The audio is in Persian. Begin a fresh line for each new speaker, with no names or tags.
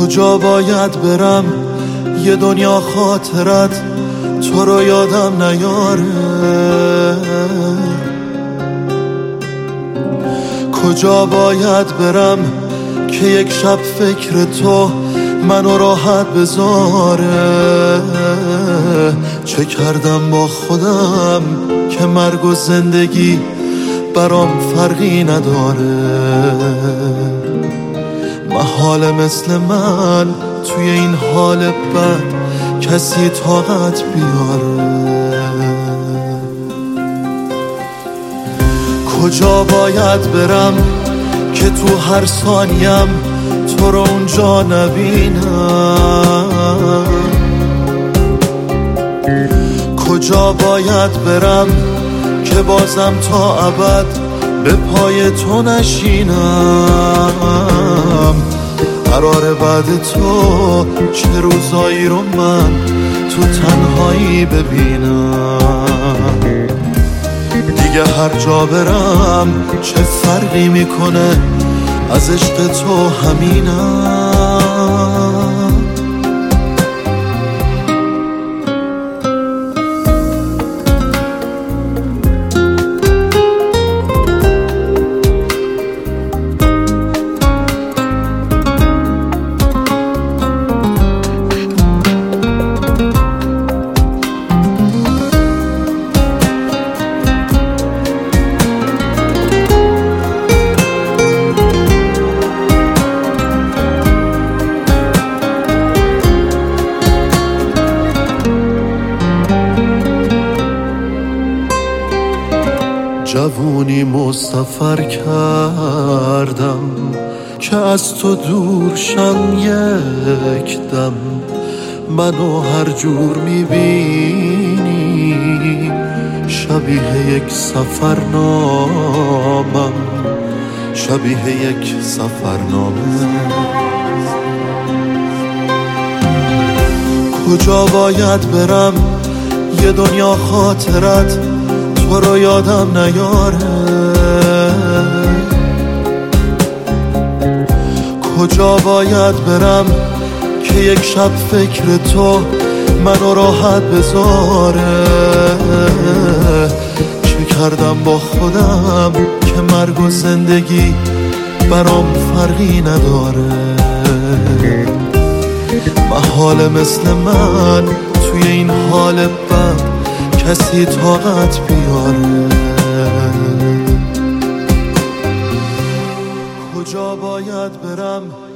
کجا باید برم یه دنیا خاطرت تو رو یادم نیاره؟ کجا باید برم که یک شب فکر تو منو راحت بذاره؟ چه کردم با خودم که مرگ و زندگی برام فرقی نداره؟ محال مثل من توی این حال بد کسی طاقت بیاره؟ کجا باید برم که تو هر ثانیم تو رو اونجا نبینم؟ کجا باید برم که بازم تا ابد به پای تو نشینم؟ قرار بعد تو چه روزایی رو من تو تنهایی ببینم؟ دیگه هر جا برم چه فرقی میکنه، از عشق تو همینم. جوونی مسافر کردم که از تو دور شم یک دم. منو هر جور میبینی شبیه یک سفرنامم، شبیه یک سفرنامه. کجا باید برم یه دنیا خاطرت تو رو یادم نیاره؟ کجا باید برم که یک شب فکر تو منو راحت بذاره؟ چه کردم با خودم که مرگ و زندگی برام فرقی نداره؟ محال مثل من توی این حال بد کسی طاقت بیاره؟ کجا باید برم